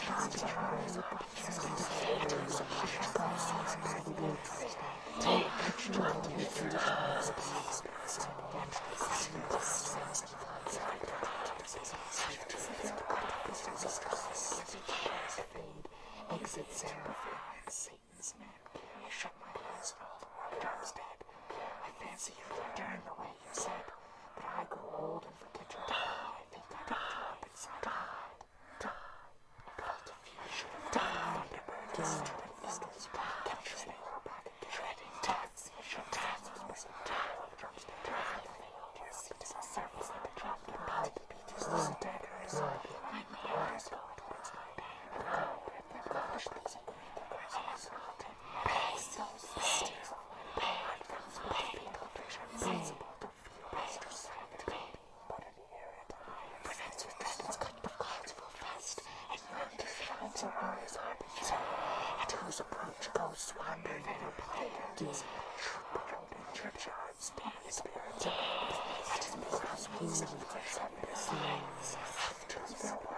Exit Seraphim and Satan's men. I shut my eyes and all the world drops dead. I fancy you return the way you said, but I grow old and forget your time. I think I got you up inside. Felt a fusion of thunderbirds, and whistles kept shredding taxi, shut taxis, drops dead. I failed your seat in a circle, and I dropped a beat is the daggers. I'm the eyes going towards my pain. Finish these ingredients. Pay so still. Pay from baby culture. Sensible to feel pastors like the baby. But in hear it. Presents with dragons cut but clouds full fast. And yonder finds her eyes harping so. At whose approach ghosts wander there. These troubled in churchyards. Damn spirits. At his mirrors wheels and flies up his legs. After his